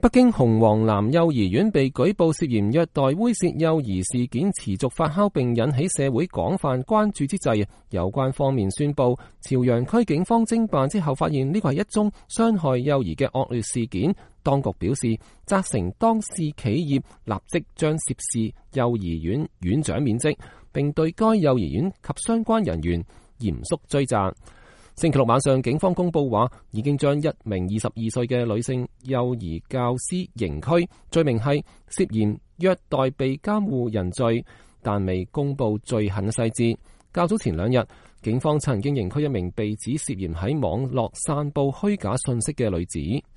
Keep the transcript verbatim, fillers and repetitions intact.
北京紅黃藍幼兒園被舉報涉嫌虐待猥褻幼兒事件持續發酵並引起社會廣泛關注之際，有關方面宣布，朝陽區警方偵辦之後發現呢個係一宗傷害幼兒嘅惡劣事件。當局表示，責成當事企業立即將涉事幼兒園園長免職，並對該幼兒園及相關人員嚴肅追責。星期六晚上，警方公佈話，已經將一名二十二歲嘅女性幼兒教師刑拘，罪名係涉嫌虐待被監護人罪，但未公佈罪行細節。較早前兩日，警方曾經刑拘一名被指涉嫌喺網絡散佈虛假信息嘅女子。